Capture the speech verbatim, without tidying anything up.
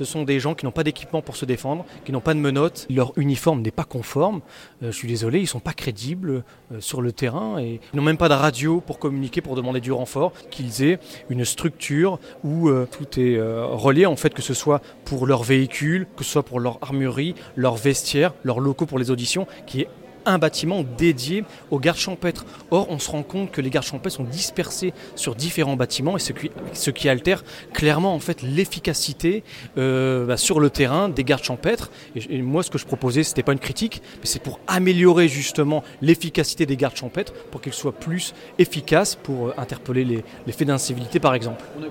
Ce sont des gens qui n'ont pas d'équipement pour se défendre, qui n'ont pas de menottes. Leur uniforme n'est pas conforme. Euh, je suis désolé, ils ne sont pas crédibles euh, sur le terrain et ils n'ont même pas de radio pour communiquer, pour demander du renfort, qu'ils aient une structure où euh, tout est euh, relié, en fait, que ce soit pour leur véhicule, que ce soit pour leur armurerie, leur vestiaire, leurs locaux pour les auditions, qui est un bâtiment dédié aux gardes champêtres. Or, on se rend compte que les gardes champêtres sont dispersés sur différents bâtiments et ce qui, ce qui altère clairement en fait l'efficacité euh, bah, sur le terrain des gardes champêtres. Et, et moi, ce que je proposais, c'était pas une critique, mais c'est pour améliorer justement l'efficacité des gardes champêtres pour qu'ils soient plus efficaces pour euh, interpeller les, les faits d'incivilité, par exemple.